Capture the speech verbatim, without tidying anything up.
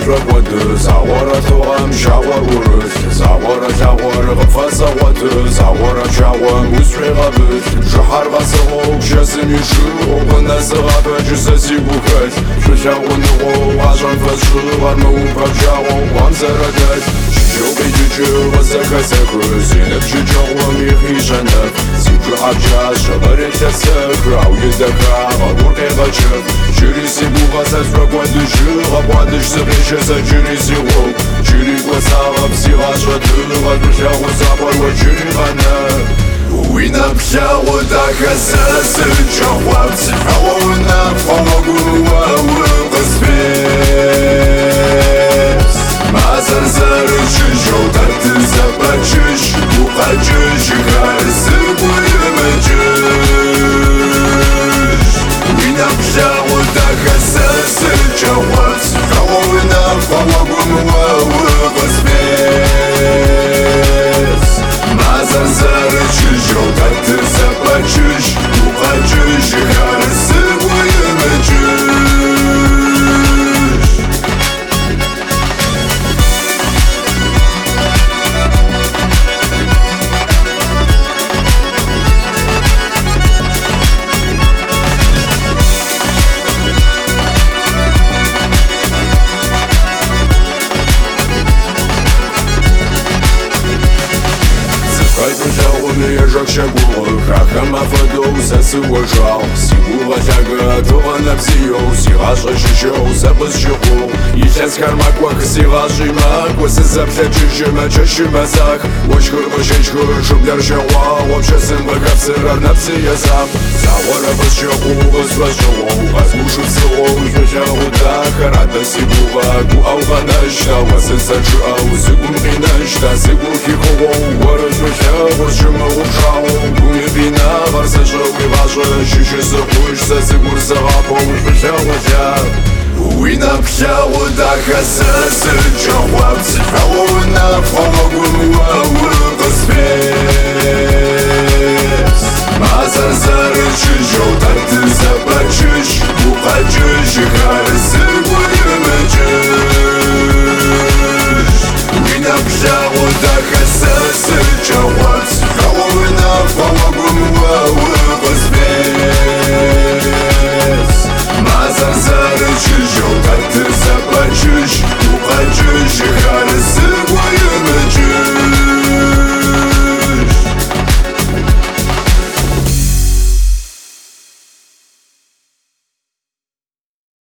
شربوت زاورة توام شاور ورث زاورة زاور غفاصة وتر زاورة شاوم وسري غابت جحر غصغو جسم يشو والناس غابت جسسي بوكت ششاون نغو عجان فشو غرمو فجاو وانزردت شجو بيجو وزكا سكر زينب شجاو ميخي جنب زيجو عجاز شغرت تسكر او يدكا غبور قيغتشف جريسي بوغا سرقوان دجو غبوان دج سبيش سجريسي غو جري وصاغب سيغاش غدر غدر وصابر وجري غنب وينا بشاو داك اساس الجواب سحاونا فوقوا وغسبيس ما زرزرش جودة زبجش وقجش غارسب ويمجش وينا بشاو داك اساس الجواب سحاونا فوقوا وغسبيس ما زرزرش جودة زبجش وقجش غارسب ويمجش يجاك شاقوك راكما فدو ساسو وجاو سيبو غتاقا توغا نفسيو سيغاش غشيشو سابس شقو يجاز كارماك وك سيغاش ماك وسزاب تجيش ما تشش مساك وشكر بشيشكر شبلر شوا وبشسن بكبسر نفسي يساب زاورا بس شقو بس بس شقو غزموش بسقو يجاو داك رادا سيبو غاقو او غنشتا وسنسا شقو سيقو مغينشتا سيقو كيخو ورز مشا ورز شمو Гуми вина, варса шоки ваша Шиши сахуш, сасигур сахапош Бешаватя Уина пшау, дахаса Сырчавап Сихауна, фомагун